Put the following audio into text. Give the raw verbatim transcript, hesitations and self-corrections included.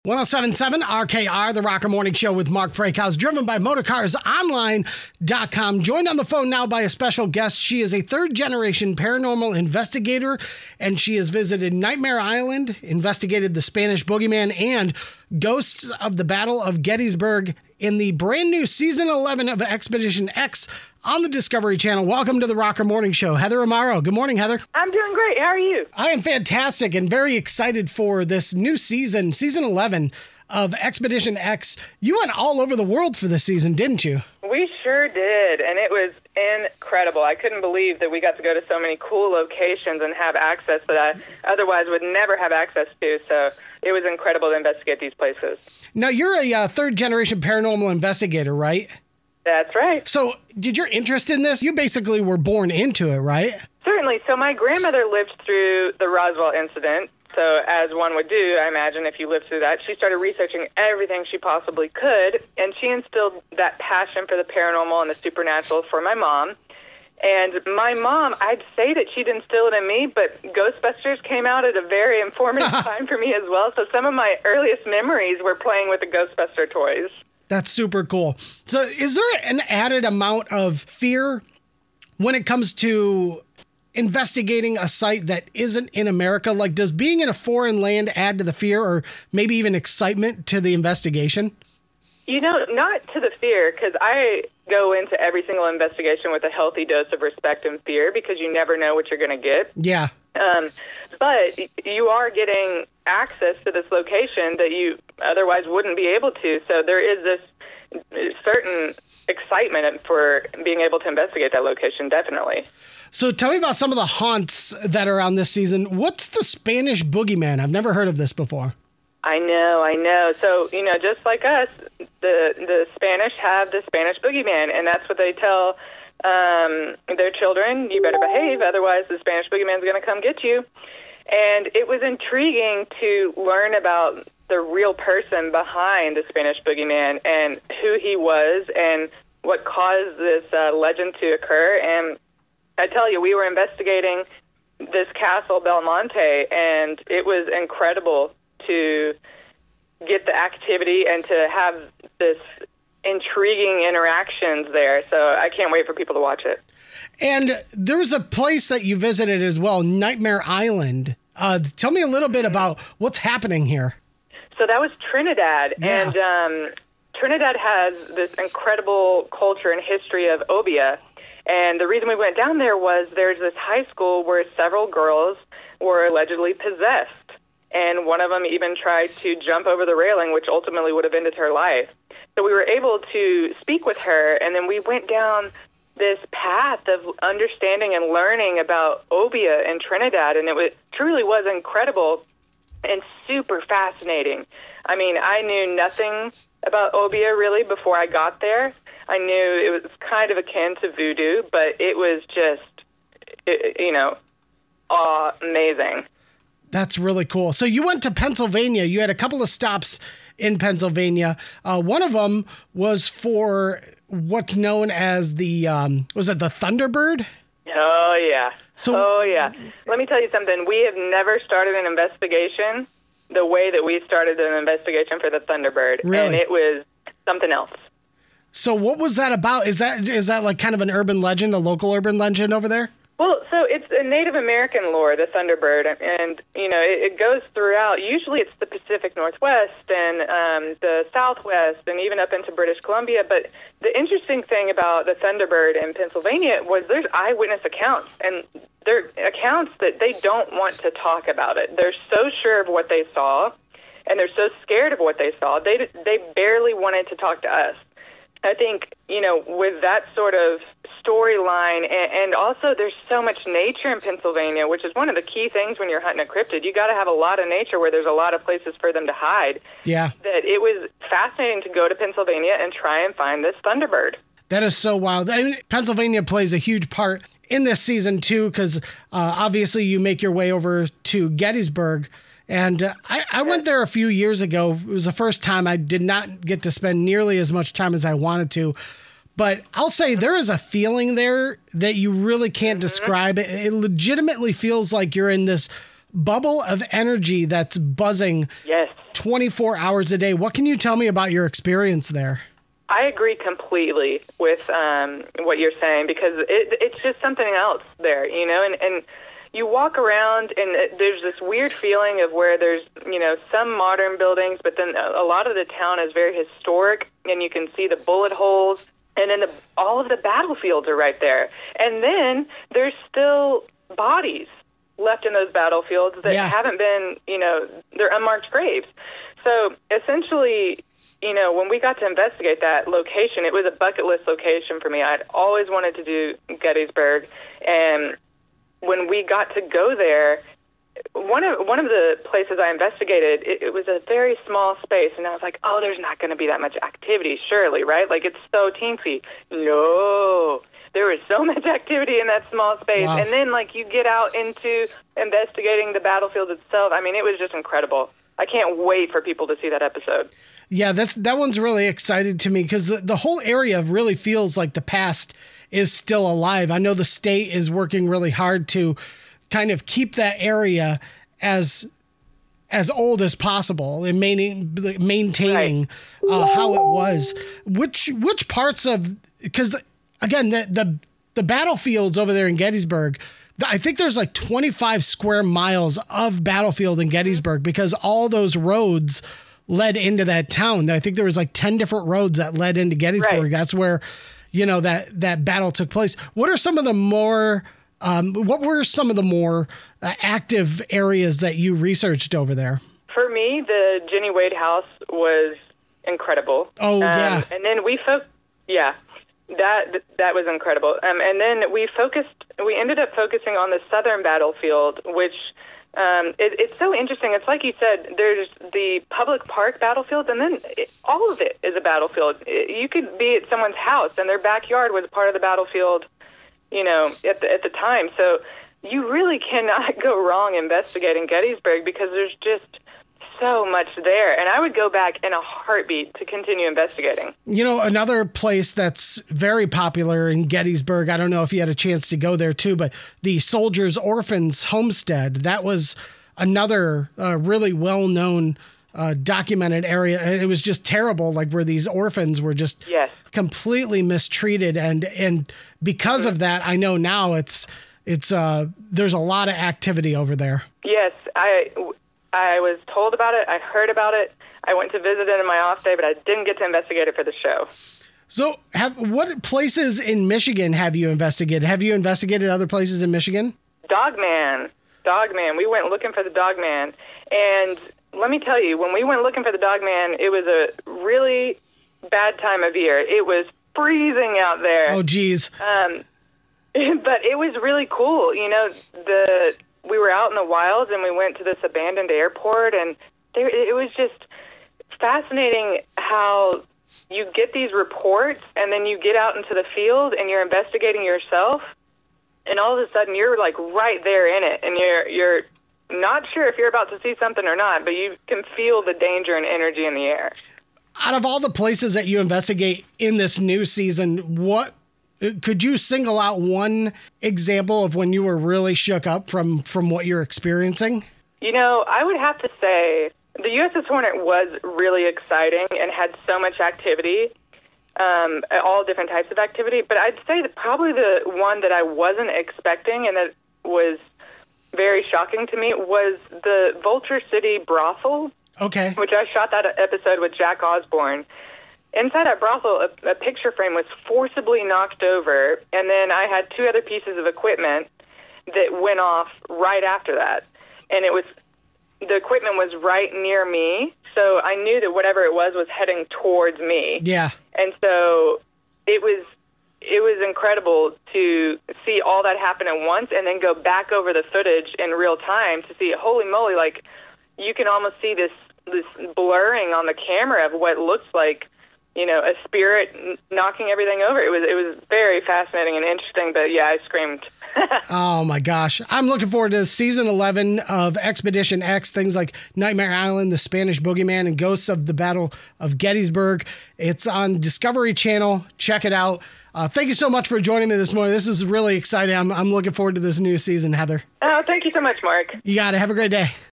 one oh seven point seven R K R, the Rocker Morning Show with Mark Frakehouse, driven by motorcars online dot com. Joined on the phone now by a special guest. She is a third-generation paranormal investigator, and she has visited Nightmare Island, investigated the Spanish Boogeyman, and Ghosts of the Battle of Gettysburg in the brand new Season eleven of Expedition X on the Discovery Channel. Welcome to the Rocker Morning Show, Heather Amaro. Good morning, Heather. I'm doing great. How are you? I am fantastic and very excited for this new season, Season eleven of Expedition X. You went all over the world for this season, didn't you? We sure did, and it was incredible. I couldn't believe that we got to go to so many cool locations and have access that I otherwise would never have access to, so it was incredible to investigate these places. Now, you're a uh, third-generation paranormal investigator, right? That's right. So, did your interest in this, you basically were born into it, right? Certainly. So my grandmother lived through the Roswell incident. So as one would do, I imagine, if you lived through that, she started researching everything she possibly could, and she instilled that passion for the paranormal and the supernatural for my mom. And my mom, I'd say that she'd instill it in me, but Ghostbusters came out at a very informative time for me as well. So some of my earliest memories were playing with the Ghostbuster toys. That's super cool. So is there an added amount of fear when it comes to investigating a site that isn't in America? Like, does being in a foreign land add to the fear or maybe even excitement to the investigation? You know, not to the fear, because I go into every single investigation with a healthy dose of respect and fear because you never know what you're going to get. Yeah. Um, but you are getting access to this location that you otherwise wouldn't be able to. So there is this certain excitement for being able to investigate that location, definitely. So tell me about some of the haunts that are on this season. What's the Spanish Boogeyman? I've never heard of this before. I know, I know. So, you know, just like us, the the Spanish have the Spanish Boogeyman, and that's what they tell um, their children. You better behave, otherwise the Spanish Boogeyman's going to come get you. And it was intriguing to learn about the real person behind the Spanish Boogeyman and who he was and what caused this uh, legend to occur. And I tell you, we were investigating this castle, Belmonte, and it was incredible to get the activity and to have this intriguing interactions there. So I can't wait for people to watch it. And there's a place that you visited as well, Nightmare Island. Uh, tell me a little bit about what's happening here. So that was Trinidad. Yeah. And um, Trinidad has this incredible culture and history of obeah. And the reason we went down there was there's this high school where several girls were allegedly possessed. And one of them even tried to jump over the railing, which ultimately would have ended her life. So we were able to speak with her, and then we went down this path of understanding and learning about obeah in Trinidad, and it was, truly was incredible and super fascinating. I mean, I knew nothing about obeah really before I got there. I knew it was kind of akin to voodoo, but it was just, you know, amazing. That's really cool. So you went to Pennsylvania. You had a couple of stops in Pennsylvania. Uh, one of them was for what's known as the, um, was it the Thunderbird? Oh, yeah. So, oh, yeah. Let me tell you something. We have never started an investigation the way that we started an investigation for the Thunderbird. Really? And it was something else. So what was that about? Is that is that like kind of an urban legend, a local urban legend over there? Well, so it's a Native American lore, the Thunderbird, and, you know, it, it goes throughout. Usually it's the Pacific Northwest and um, the Southwest and even up into British Columbia. But the interesting thing about the Thunderbird in Pennsylvania was there's eyewitness accounts, and they're accounts that they don't want to talk about it. They're so sure of what they saw, and they're so scared of what they saw, they they barely wanted to talk to us. I think, you know, with that sort of storyline, and, and also there's so much nature in Pennsylvania, which is one of the key things when you're hunting a cryptid. You got to have a lot of nature where there's a lot of places for them to hide. Yeah. That it was fascinating to go to Pennsylvania and try and find this Thunderbird. That is so wild. I mean, Pennsylvania plays a huge part in this season, too, because uh, obviously you make your way over to Gettysburg. And uh, I, I went there a few years ago. It was the first time. I did not get to spend nearly as much time as I wanted to. But I'll say there is a feeling there that you really can't mm-hmm. describe. It, it legitimately feels like you're in this bubble of energy that's buzzing yes. twenty-four hours a day. What can you tell me about your experience there? I agree completely with um, what you're saying, because it, it's just something else there, you know, and, and you walk around and it, there's this weird feeling of where there's, you know, some modern buildings, but then a, a lot of the town is very historic, and you can see the bullet holes, and then the, all of the battlefields are right there. And then there's still bodies left in those battlefields that yeah. haven't been, you know, they're unmarked graves. So essentially, you know, when we got to investigate that location, it was a bucket list location for me. I'd always wanted to do Gettysburg, and when we got to go there, one of one of the places I investigated, it, it was a very small space, and I was like, oh, there's not going to be that much activity, surely, right? Like, it's so teensy. No, there was so much activity in that small space. Wow. And then, like, you get out into investigating the battlefield itself. I mean, it was just incredible. I can't wait for people to see that episode. Yeah, that's, that one's really excited to me, because the, the whole area really feels like the past is still alive. I know the state is working really hard to kind of keep that area as as old as possible and maintaining, maintaining right. uh, how it was. Which which parts of, because again, the, the the battlefields over there in Gettysburg, I think there's like twenty-five square miles of battlefield in Gettysburg, because all those roads led into that town. I think there was like ten different roads that led into Gettysburg. Right. That's where, you know, that, that battle took place. What are some of the more, um, what were some of the more uh, active areas that you researched over there? For me, the Jenny Wade house was incredible. Oh, um, yeah. And then we, fo- yeah. That that was incredible. Um, and then we focused, we ended up focusing on the southern battlefield, which um, it, it's so interesting. It's like you said, there's the public park battlefield, and then it, all of it is a battlefield. It, you could be at someone's house, and their backyard was part of the battlefield, you know, at the, at the time. So you really cannot go wrong investigating Gettysburg, because there's just so much there, and I would go back in a heartbeat to continue investigating. You know, another place that's very popular in Gettysburg, I don't know if you had a chance to go there too, but the Soldiers Orphans Homestead, that was another uh, really well-known uh, documented area. It was just terrible, like where these orphans were just yes. completely mistreated, and and because mm-hmm. of that, I know now it's it's uh, there's a lot of activity over there. Yes, I. I was told about it. I heard about it. I went to visit it in my off day, but I didn't get to investigate it for the show. So have, what places in Michigan have you investigated? Have you investigated other places in Michigan? Dogman. Dogman. We went looking for the Dogman. And let me tell you, when we went looking for the Dogman, it was a really bad time of year. It was freezing out there. Oh, geez. Um, but it was really cool. You know, the... we were out in the wilds, and we went to this abandoned airport, and there, it was just fascinating how you get these reports, and then you get out into the field, and you're investigating yourself, and all of a sudden you're like right there in it, and you're you're not sure if you're about to see something or not, but you can feel the danger and energy in the air. Out of all the places that you investigate in this new season, what could you single out one example of when you were really shook up from, from what you're experiencing? You know, I would have to say the U S S Hornet was really exciting and had so much activity, um, all different types of activity. But I'd say that probably the one that I wasn't expecting and that was very shocking to me was the Vulture City brothel. Okay. Which I shot that episode with Jack Osborne. Inside that brothel, a, a picture frame was forcibly knocked over, and then I had two other pieces of equipment that went off right after that. And it was, the equipment was right near me, so I knew that whatever it was was heading towards me. Yeah. And so it was, it was incredible to see all that happen at once and then go back over the footage in real time to see, holy moly, like, you can almost see this, this blurring on the camera of what looks like, you know, a spirit knocking everything over. It was it was very fascinating and interesting, but yeah, I screamed. Oh my gosh. I'm looking forward to season eleven of Expedition X, things like Nightmare Island, The Spanish Boogeyman, and Ghosts of the Battle of Gettysburg. It's on Discovery Channel. Check it out. Uh, thank you so much for joining me this morning. This is really exciting. I'm, I'm looking forward to this new season, Heather. Oh, thank you so much, Mark. You got it. Have a great day.